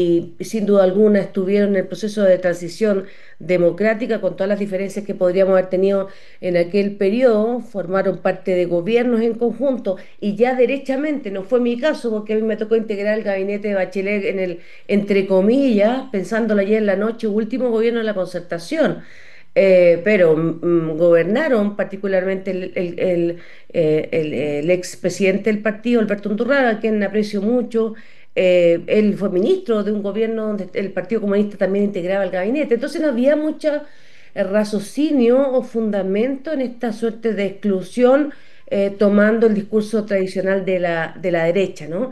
sin duda alguna estuvieron en el proceso de transición democrática con todas las diferencias que podríamos haber tenido en aquel periodo, formaron parte de gobiernos en conjunto y ya derechamente, no fue mi caso porque a mí me tocó integrar el gabinete de Bachelet en el, entre comillas, pensándolo ayer en la noche, último gobierno de la concertación. Pero gobernaron particularmente el expresidente del partido, Alberto Undurraga, a quien aprecio mucho. Él fue ministro de un gobierno donde el Partido Comunista también integraba el gabinete. Entonces no había mucho raciocinio o fundamento en esta suerte de exclusión, tomando el discurso tradicional de la derecha, ¿no?